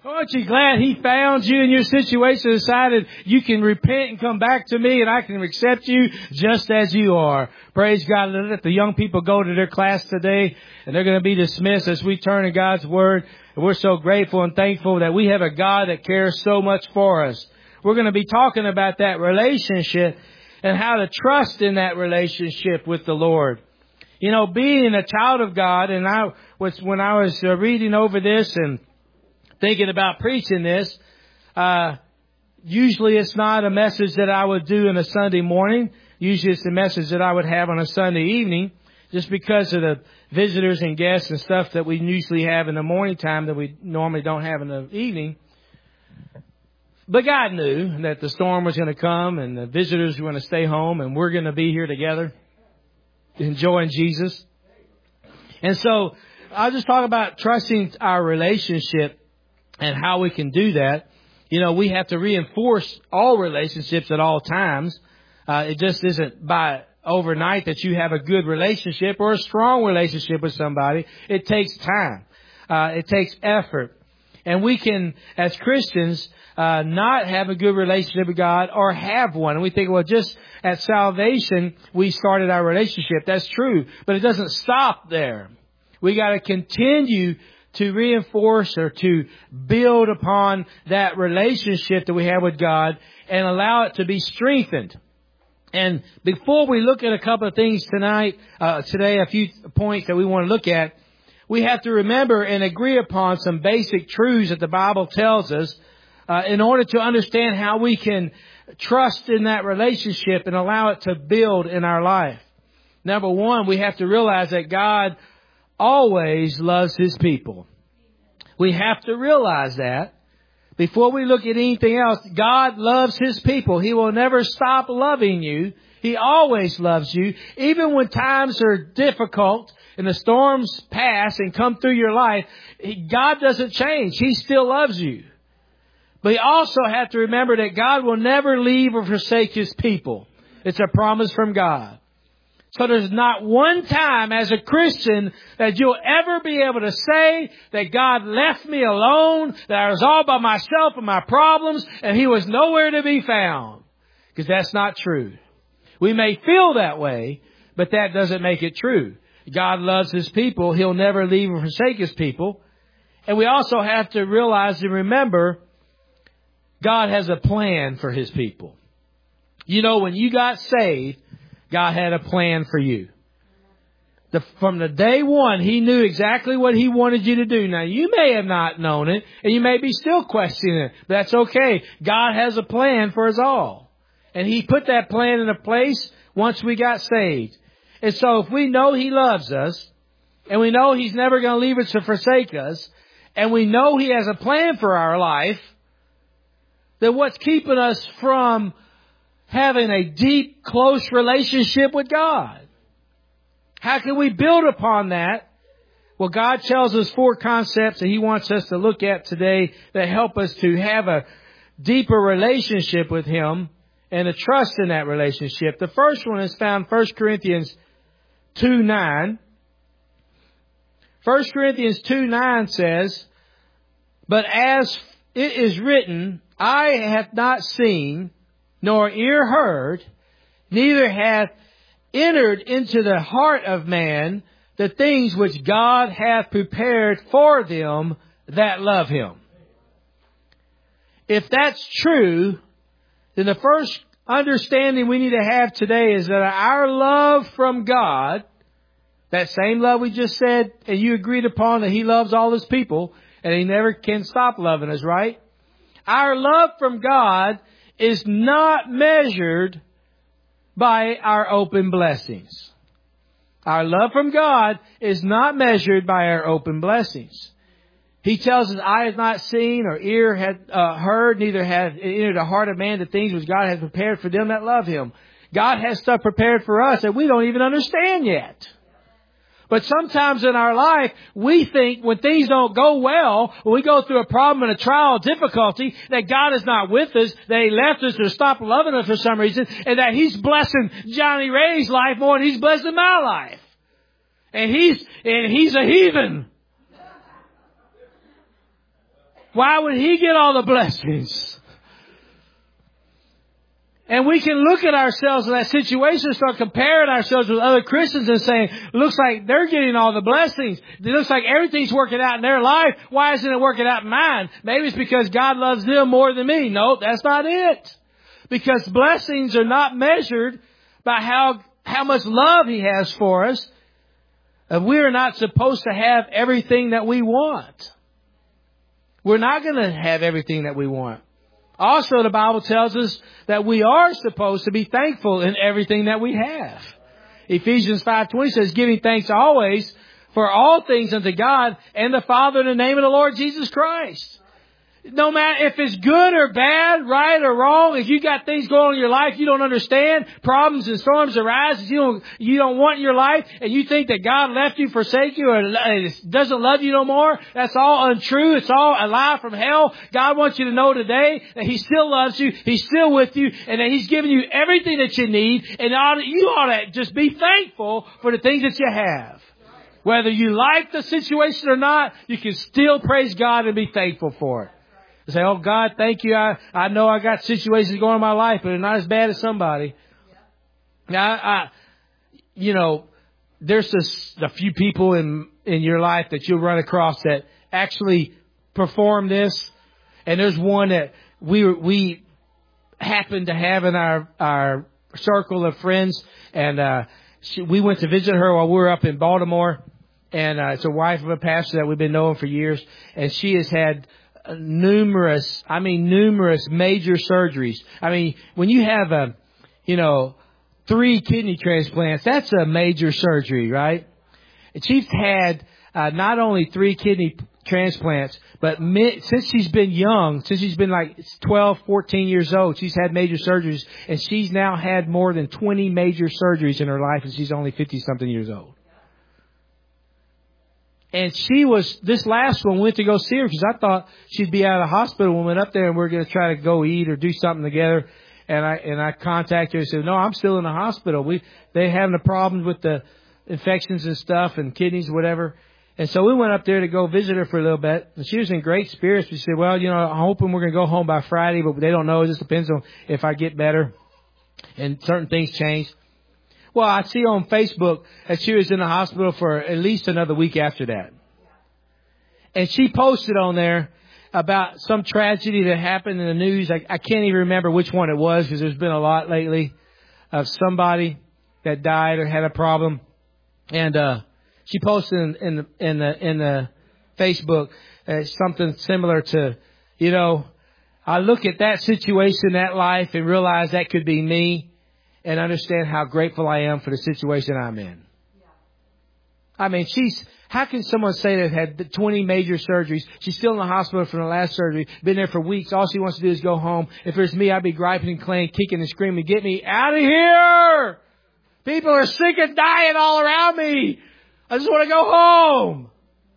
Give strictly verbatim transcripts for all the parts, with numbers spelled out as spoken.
Aren't you glad He found you in your situation and decided you can repent and come back to me and I can accept you just as you are. Praise God. Let the young people go to their class today and they're going to be dismissed as we turn to God's Word. And we're so grateful and thankful that we have a God that cares so much for us. We're going to be talking about that relationship and how to trust in that relationship with the Lord. You know, being a child of God, and I was, when I was uh, reading over this and thinking about preaching this, uh, usually it's not a message that I would do on a Sunday morning. Usually it's a message that I would have on a Sunday evening, just because of the visitors and guests and stuff that we usually have in the morning time that we normally don't have in the evening. But God knew that the storm was going to come and the visitors were going to stay home and we're going to be here together enjoying Jesus. And so I'll just talk about trusting our relationship and how we can do that. You know, we have to reinforce all relationships at all times. Uh, it just isn't by overnight that you have a good relationship or a strong relationship with somebody. It takes time. Uh, it takes effort. And we can, as Christians, uh, not have a good relationship with God or have one. And we think, well, just at salvation, we started our relationship. That's true. But it doesn't stop there. We got to continue to reinforce or to build upon that relationship that we have with God and allow it to be strengthened. And before we look at a couple of things tonight, uh, today, a few points that we want to look at, we have to remember and agree upon some basic truths that the Bible tells us uh, in order to understand how we can trust in that relationship and allow it to build in our life. Number one, we have to realize that God always loves His people. We have to realize that. Before we look at anything else, God loves His people. He will never stop loving you. He always loves you. Even when times are difficult and the storms pass and come through your life, God doesn't change. He still loves you. But you also have to remember that God will never leave or forsake His people. It's a promise from God. So there's not one time as a Christian that you'll ever be able to say that God left me alone, that I was all by myself and my problems, and He was nowhere to be found. Because that's not true. We may feel that way, but that doesn't make it true. God loves His people. He'll never leave or forsake His people. And we also have to realize and remember, God has a plan for His people. You know, when you got saved, God had a plan for you. The, from the day one, He knew exactly what He wanted you to do. Now, you may have not known it, and you may be still questioning it. But that's okay. God has a plan for us all. And He put that plan into place once we got saved. And so if we know He loves us, and we know He's never going to leave us or forsake us, and we know He has a plan for our life, then what's keeping us from having a deep, close relationship with God? How can we build upon that? Well, God tells us four concepts that He wants us to look at today that help us to have a deeper relationship with Him and to trust in that relationship. The first one is found in First Corinthians two nine. First Corinthians two nine says, "But as it is written, eye hath not seen, nor ear heard, neither hath entered into the heart of man the things which God hath prepared for them that love Him." If that's true, then the first understanding we need to have today is that our love from God, that same love we just said, and you agreed upon that He loves all His people, and He never can stop loving us, right? Our love from God is not measured by our open blessings. Our love from God is not measured by our open blessings. He tells us, eye has not seen or ear had uh, heard, neither hath entered the heart of man the things which God has prepared for them that love Him. God has stuff prepared for us that we don't even understand yet. But sometimes in our life, we think when things don't go well, when we go through a problem and a trial, difficulty, that God is not with us, that He left us or stopped loving us for some reason, and that He's blessing Johnny Ray's life more than He's blessing my life. And he's, and he's a heathen. Why would he get all the blessings? And we can look at ourselves in that situation and start comparing ourselves with other Christians and saying, looks like they're getting all the blessings. It looks like everything's working out in their life. Why isn't it working out in mine? Maybe it's because God loves them more than me. No, that's not it. Because blessings are not measured by how, how much love he has for us. And we're not supposed to have everything that we want. We're not going to have everything that we want. Also, the Bible tells us that we are supposed to be thankful in everything that we have. Ephesians five twenty says, giving thanks always for all things unto God and the Father in the name of the Lord Jesus Christ. No matter if it's good or bad, right or wrong, if you got things going on in your life you don't understand, problems and storms arise that you don't, you don't want in your life, and you think that God left you, forsake you, or doesn't love you no more, that's all untrue. It's all a lie from hell. God wants you to know today that He still loves you, He's still with you, and that He's given you everything that you need, and you ought to just be thankful for the things that you have. Whether you like the situation or not, you can still praise God and be thankful for it. Say, oh God, thank you. I, I know I got situations going on in my life, but they're not as bad as somebody. Now, I, I, you know, there's just a few people in, in your life that you'll run across that actually perform this. And there's one that we, we happen to have in our, our circle of friends. And, uh, she, we went to visit her while we were up in Baltimore. And, uh, it's a wife of a pastor that we've been knowing for years. And she has had numerous, I mean, numerous major surgeries. I mean, when you have a, you know, three kidney transplants, that's a major surgery, right? And she's had uh, not only three kidney transplants, but mi- since she's been young, since she's been like twelve, fourteen years old, she's had major surgeries, and she's now had more than twenty major surgeries in her life, and she's only fifty-something years old. And she was, this last one, went to go see her because I thought she'd be out of the hospital when we went up there and we we're going to try to go eat or do something together. And I, and I contacted her and said, no, I'm still in the hospital. We, they having a problem with the infections and stuff and kidneys, whatever. And so we went up there to go visit her for a little bit. And she was in great spirits. She said, well, you know, I'm hoping we're going to go home by Friday, but they don't know. It just depends on if I get better. And certain things change. Well, I see on Facebook that she was in the hospital for at least another week after that. And she posted on there about some tragedy that happened in the news. I, I can't even remember which one it was because there's been a lot lately of somebody that died or had a problem. And uh she posted in, in the in the in the Facebook uh, something similar to, you know, I look at that situation, that life, and realize that could be me. And understand how grateful I am for the situation I'm in. Yeah. I mean, she's, how can someone say that had twenty major surgeries? She's still in the hospital from the last surgery, been there for weeks. All she wants to do is go home. If it was me, I'd be griping and complaining, kicking and screaming, get me out of here! People are sick and dying all around me. I just want to go home.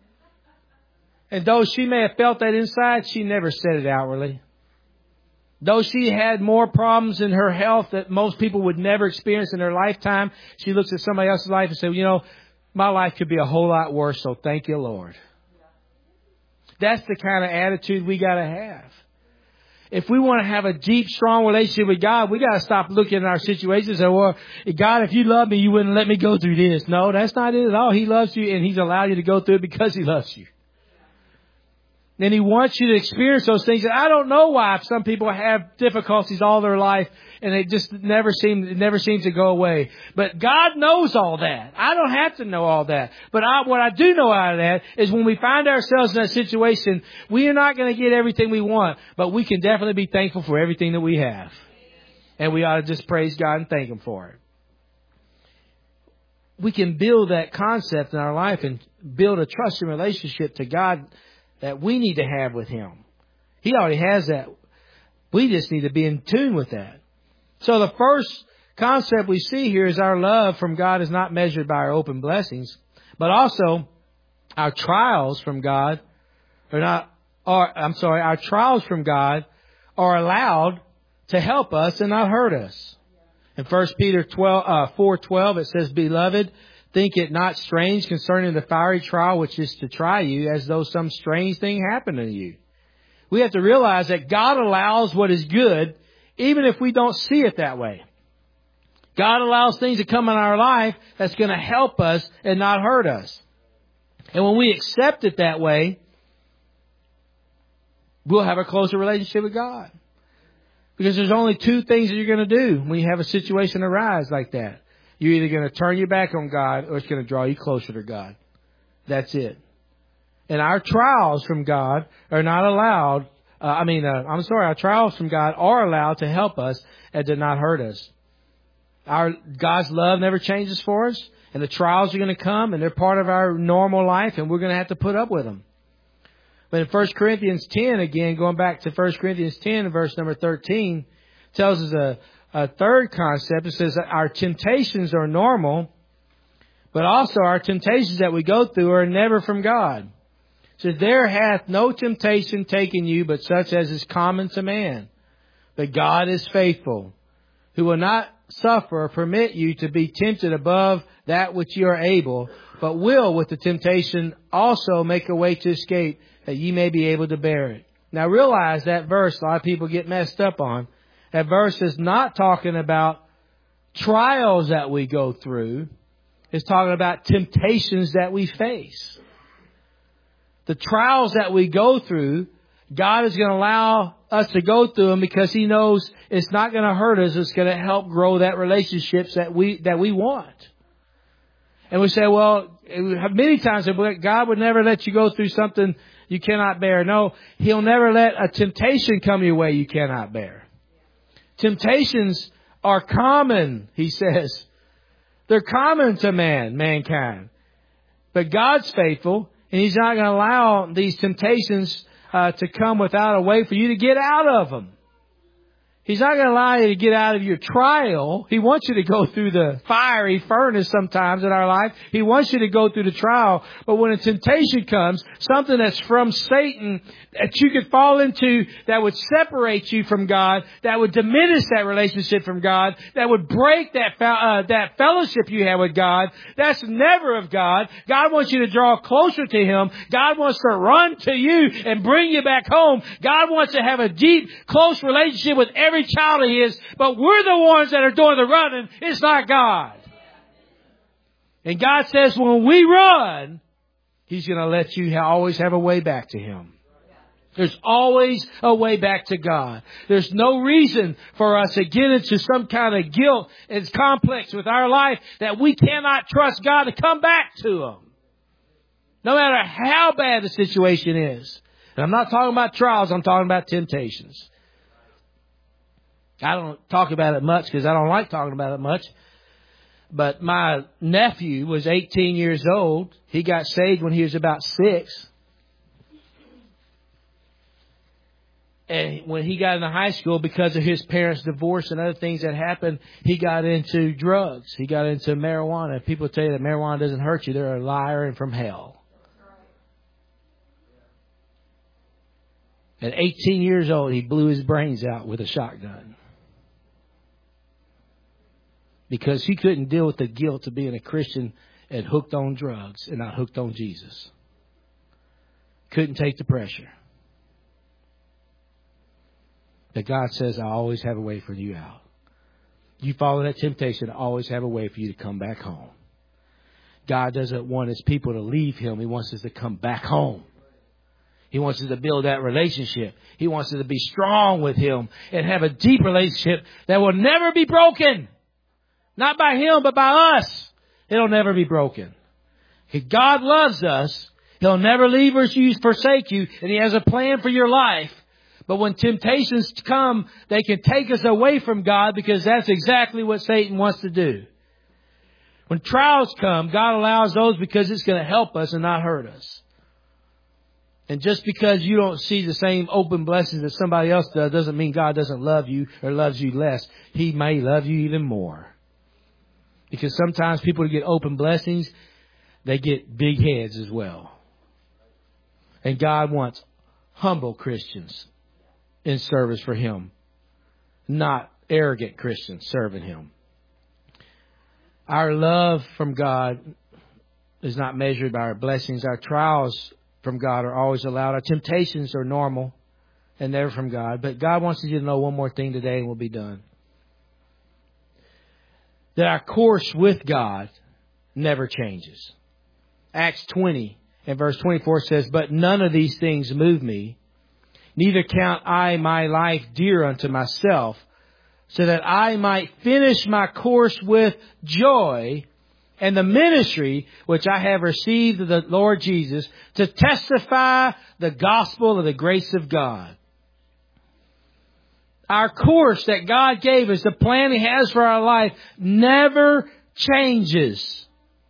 And though she may have felt that inside, she never said it outwardly. Though she had more problems in her health that most people would never experience in their lifetime, she looks at somebody else's life and says, you know, my life could be a whole lot worse, so thank you, Lord. That's the kind of attitude we got to have. If we want to have a deep, strong relationship with God, we got to stop looking at our situations and say, well, God, if you love me, you wouldn't let me go through this. No, that's not it at all. He loves you, and He's allowed you to go through it because He loves you. And He wants you to experience those things. And I don't know why some people have difficulties all their life and it just never seems, it never seems to go away. But God knows all that. I don't have to know all that. But I, what I do know out of that is when we find ourselves in that situation, we are not going to get everything we want, but we can definitely be thankful for everything that we have. And we ought to just praise God and thank Him for it. We can build that concept in our life and build a trusting relationship to God that we need to have with Him. He already has that. We just need to be in tune with that. So the first concept we see here is our love from God is not measured by our open blessings, but also our trials from God are not, or I'm sorry, our trials from God are allowed to help us and not hurt us. In First Peter twelve, uh, four twelve, it says, Beloved, think it not strange concerning the fiery trial which is to try you, as though some strange thing happened to you. We have to realize that God allows what is good, even if we don't see it that way. God allows things to come in our life that's going to help us and not hurt us. And when we accept it that way, we'll have a closer relationship with God. Because there's only two things that you're going to do when you have a situation arise like that. You're either going to turn your back on God or it's going to draw you closer to God. That's it. And our trials from God are not allowed, uh, I mean, uh, I'm sorry, our trials from God are allowed to help us and to not hurt us. Our God's love never changes for us, and the trials are going to come, and they're part of our normal life, and we're going to have to put up with them. But in First Corinthians ten, again, going back to First Corinthians ten, verse number thirteen, tells us a, a third concept. It says that our temptations are normal, but also our temptations that we go through are never from God. It says, there hath no temptation taken you, but such as is common to man. But God is faithful, who will not suffer or permit you to be tempted above that which you are able, but will with the temptation also make a way to escape, that ye may be able to bear it. Now realize that verse, a lot of people get messed up on. That verse is not talking about trials that we go through. It's talking about temptations that we face. The trials that we go through, God is going to allow us to go through them because He knows it's not going to hurt us. It's going to help grow that relationships that we that we want. And we say, well, many times God would never let you go through something you cannot bear. No, He'll never let a temptation come your way you cannot bear. Temptations are common, He says. They're common to man, mankind. But God's faithful, and He's not going to allow these temptations uh, to come without a way for you to get out of them. He's not going to allow you to get out of your trial. He wants you to go through the fiery furnace sometimes in our life. He wants you to go through the trial. But when a temptation comes, something that's from Satan that you could fall into that would separate you from God, that would diminish that relationship from God, that would break that uh, that fellowship you have with God, that's never of God. God wants you to draw closer to Him. God wants to run to you and bring you back home. God wants to have a deep, close relationship with every child of His, but we're the ones that are doing the running. It's not God. And God says when we run, He's going to let you always have a way back to Him. There's always a way back to God. There's no reason for us to get into some kind of guilt and complex with our life that we cannot trust God to come back to Him. No matter how bad the situation is. And I'm not talking about trials, I'm talking about temptations. I don't talk about it much because I don't like talking about it much. But my nephew was eighteen years old. He got saved when he was about six. And when he got into high school, because of his parents' divorce and other things that happened, he got into drugs. He got into marijuana. People tell you that marijuana doesn't hurt you. They're a liar and from hell. At eighteen years old, he blew his brains out with a shotgun. Because he couldn't deal with the guilt of being a Christian and hooked on drugs and not hooked on Jesus. Couldn't take the pressure. But God says, I always have a way for you out. You follow that temptation, I always have a way for you to come back home. God doesn't want His people to leave Him. He wants us to come back home. He wants us to build that relationship. He wants us to be strong with Him and have a deep relationship that will never be broken. Not by Him, but by us. It'll never be broken. If God loves us, He'll never leave or forsake you, and He has a plan for your life. But when temptations come, they can take us away from God because that's exactly what Satan wants to do. When trials come, God allows those because it's going to help us and not hurt us. And just because you don't see the same open blessings that somebody else does doesn't mean God doesn't love you or loves you less. He may love you even more. Because sometimes people get open blessings, they get big heads as well. And God wants humble Christians in service for Him, not arrogant Christians serving Him. Our love from God is not measured by our blessings. Our trials from God are always allowed. Our temptations are normal. and never from God. But God wants you to know one more thing today, and we'll be done. That our course with God never changes. Acts twenty and verse twenty-four says, "But none of these things move me, neither count I my life dear unto myself, so that I might finish my course with joy and the ministry which I have received of the Lord Jesus, to testify the gospel of the grace of God." Our course that God gave us, the plan He has for our life, never changes.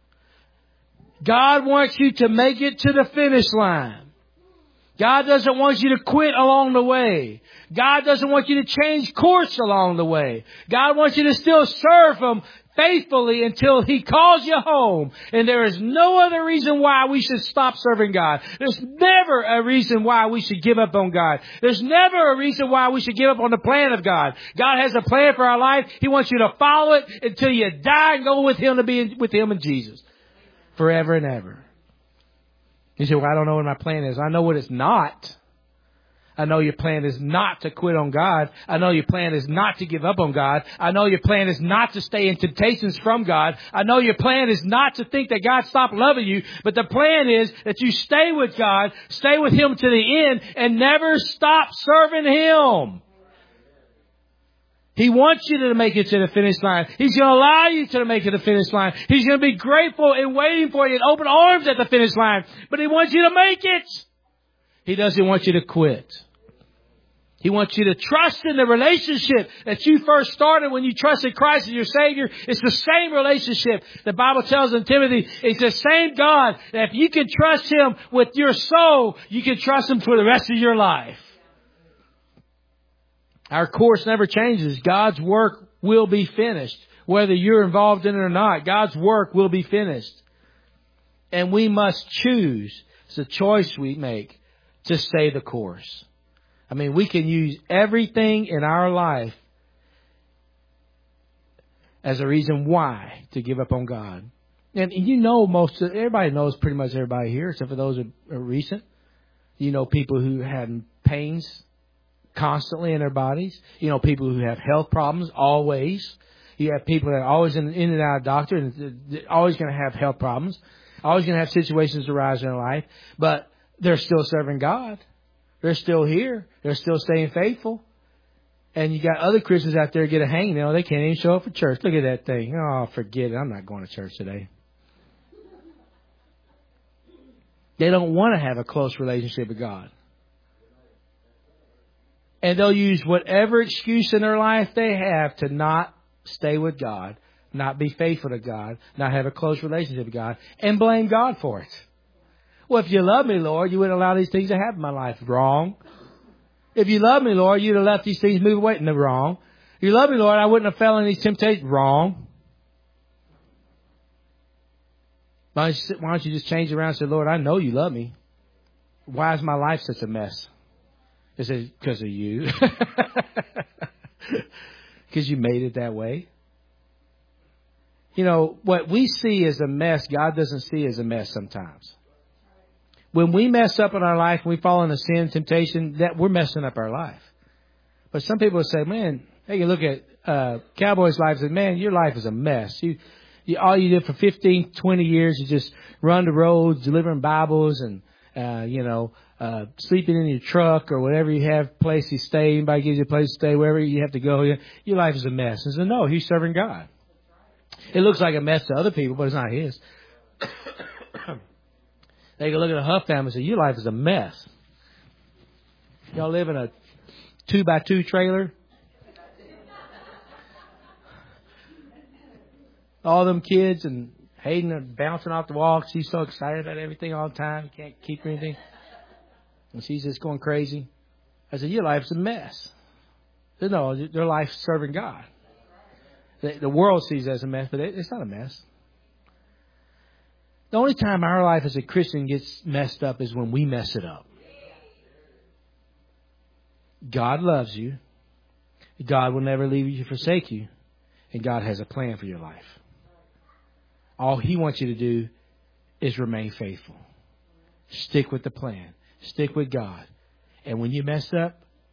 God wants you to make it to the finish line. God doesn't want you to quit along the way. God doesn't want you to change course along the way. God wants you to still serve Him faithfully until He calls you home. And there is no other reason why we should stop serving God. There's never a reason why we should give up on God. There's never a reason why we should give up on the plan of God. God has a plan for our life. He wants you to follow it until you die and go with Him to be with Him and Jesus forever and ever. You say, well, I don't know what my plan is. I know what it's not. I know your plan is not to quit on God. I know your plan is not to give up on God. I know your plan is not to stay in temptations from God. I know your plan is not to think that God stopped loving you. But the plan is that you stay with God, stay with Him to the end, and never stop serving Him. He wants you to make it to the finish line. He's going to allow you to make it to the finish line. He's going to be grateful and waiting for you in open arms at the finish line. But He wants you to make it. He doesn't want you to quit. He wants you to trust in the relationship that you first started when you trusted Christ as your Savior. It's the same relationship. The Bible tells in Timothy, it's the same God that if you can trust Him with your soul, you can trust Him for the rest of your life. Our course never changes. God's work will be finished. Whether you're involved in it or not, God's work will be finished. And we must choose. It's a choice we make to stay the course. I mean, we can use everything in our life as a reason why to give up on God. And you know, most of, everybody knows pretty much everybody here, except for those who are recent. You know, people who have pains constantly in their bodies. You know, people who have health problems always. You have people that are always in, in and out of doctor, and they're always going to have health problems. Always going to have situations arise in their life, but they're still serving God. They're still here. They're still staying faithful. And you got other Christians out there get a hangnail. They can't even show up for church. Look at that thing. Oh, forget it. I'm not going to church today. They don't want to have a close relationship with God. And they'll use whatever excuse in their life they have to not stay with God, not be faithful to God, not have a close relationship with God, and blame God for it. Well, if you love me, Lord, you wouldn't allow these things to happen in my life. Wrong. If you love me, Lord, you'd have let these things move away. No, wrong. If you love me, Lord, I wouldn't have fell in these temptations. Wrong. Why don't, you, why don't you just change it around and say, Lord, I know you love me. Why is my life such a mess? Is it because of you? Because you made it that way? You know, what we see as a mess, God doesn't see as a mess sometimes. When we mess up in our life, when we fall into sin and temptation, that we're messing up our life. But some people say, man, they can look at uh, Cowboy's life and say, man, your life is a mess. You, you, all you did for fifteen, twenty years is just run the roads, delivering Bibles, and, uh, you know, uh, sleeping in your truck or whatever you have, place you stay. Anybody gives you a place to stay, wherever you have to go. Your life is a mess. And so, no, he's serving God. It looks like a mess to other people, but it's not his. They can look at a Huff family and say, your life is a mess. Y'all live in a two by two trailer. All them kids, and Hayden are bouncing off the wall. She's so excited about everything all the time. Can't keep her anything. And she's just going crazy. I said, your life's a mess. Said, no, their life's serving God. The, the world sees it as a mess, but it, it's not a mess. The only time our life as a Christian gets messed up is when we mess it up. God loves you. God will never leave you or forsake you. And God has a plan for your life. All He wants you to do is remain faithful. Stick with the plan. Stick with God. And when you mess up,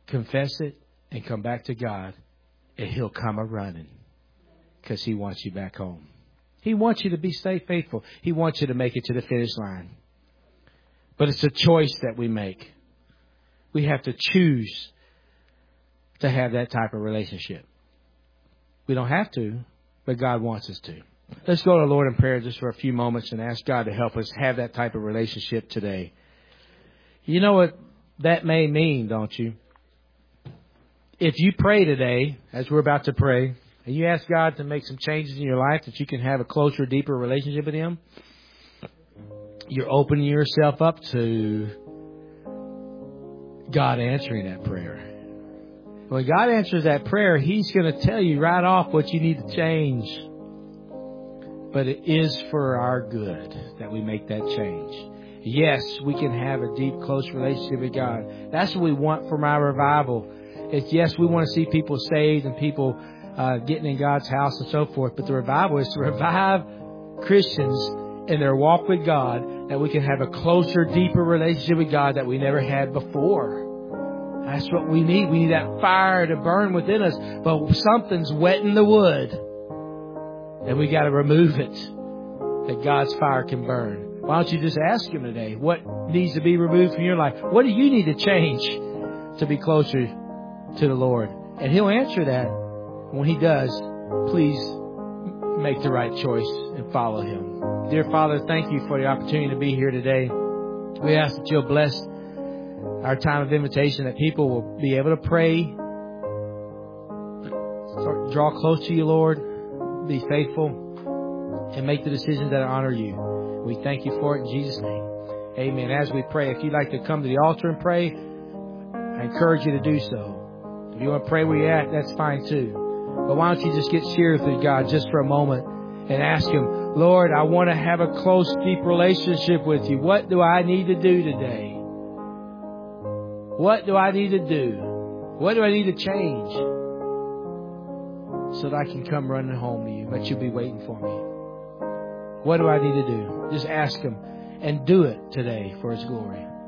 confess it, and come back to God, and He'll come a running because He wants you back home. He wants you to be stay faithful. He wants you to make it to the finish line. But it's a choice that we make. We have to choose to have that type of relationship. We don't have to, but God wants us to. Let's go to the Lord in prayer just for a few moments and ask God to help us have that type of relationship today. You know what that may mean, don't you? If you pray today, as we're about to pray, and you ask God to make some changes in your life that you can have a closer, deeper relationship with Him, you're opening yourself up to God answering that prayer. When God answers that prayer, He's going to tell you right off what you need to change. But it is for our good that we make that change. Yes, we can have a deep, close relationship with God. That's what we want from our revival. It's, yes, we want to see people saved and people uh, getting in God's house and so forth. But the revival is to revive Christians in their walk with God, that we can have a closer, deeper relationship with God that we never had before. That's what we need. We need that fire to burn within us. But something's wetting the wood. And we got to remove it, that God's fire can burn. Why don't you just ask Him today, what needs to be removed from your life? What do you need to change to be closer to the Lord? And He'll answer that. When He does, please make the right choice and follow Him. Dear Father, thank you for the opportunity to be here today. We ask that You'll bless our time of invitation, that people will be able to pray, start, draw close to You, Lord, be faithful, and make the decisions that honor You. We thank You for it in Jesus' name. Amen. As we pray, if you'd like to come to the altar and pray, I encourage you to do so. If you want to pray where you're at, that's fine too. But why don't you just get serious with God just for a moment and ask Him, Lord, I want to have a close, deep relationship with You. What do I need to do today? What do I need to do? What do I need to change so that I can come running home to You, but You'll be waiting for me? What do I need to do? Just ask Him and do it today for His glory.